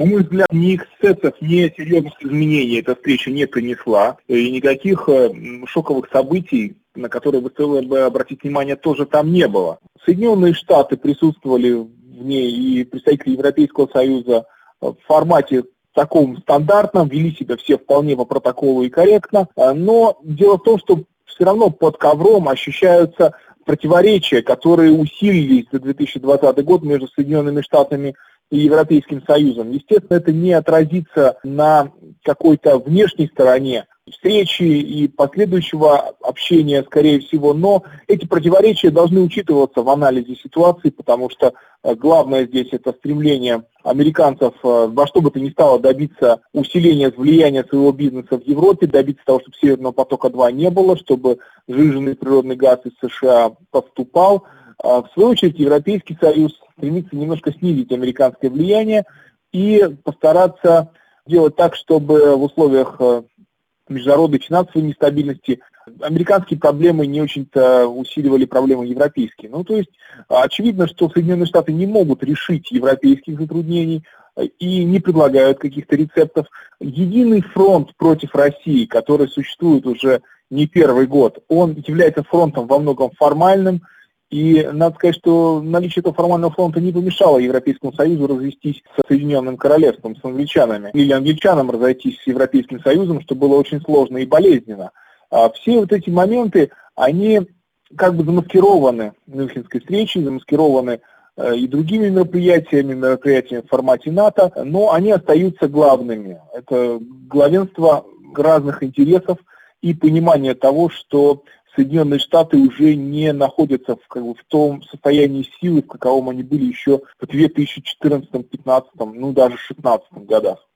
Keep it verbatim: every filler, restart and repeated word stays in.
На мой взгляд, ни эксцессов, ни серьезных изменений эта встреча не принесла, и никаких шоковых событий, на которые бы стоило бы обратить внимание, тоже там не было. Соединенные Штаты присутствовали в ней, и представители Европейского Союза в формате таком стандартном, вели себя все вполне по протоколу и корректно, но дело в том, что все равно под ковром ощущаются противоречия, которые усилились за две тысячи двадцатый год между Соединенными Штатами и Европейским Союзом. Естественно, это не отразится на какой-то внешней стороне встречи и последующего общения, скорее всего, но эти противоречия должны учитываться в анализе ситуации, потому что главное здесь это стремление американцев во что бы то ни стало добиться усиления влияния своего бизнеса в Европе, добиться того, чтобы Северного потока-два не было, чтобы сжиженный природный газ из США поступал. В свою очередь, Европейский Союз стремится немножко снизить американское влияние и постараться делать так, чтобы в условиях международной финансовой нестабильности американские проблемы не очень-то усиливали проблемы европейские. Ну, то есть очевидно, что Соединенные Штаты не могут решить европейских затруднений и не предлагают каких-то рецептов. Единый фронт против России, который существует уже не первый год, он является фронтом во многом формальным. И надо сказать, что наличие этого формального фронта не помешало Европейскому Союзу развестись с Соединенным Королевством, с англичанами, или англичанам разойтись с Европейским Союзом, что было очень сложно и болезненно. А все вот эти моменты, они как бы замаскированы Мюнхенской встречей, замаскированы э, и другими мероприятиями, мероприятиями в формате НАТО, но они остаются главными. Это главенство разных интересов и понимание того, что Соединенные Штаты уже не находятся в, как бы, в том состоянии силы, в каковом они были еще в две тысячи четырнадцатом, пятнадцатом, ну даже шестнадцатом годах.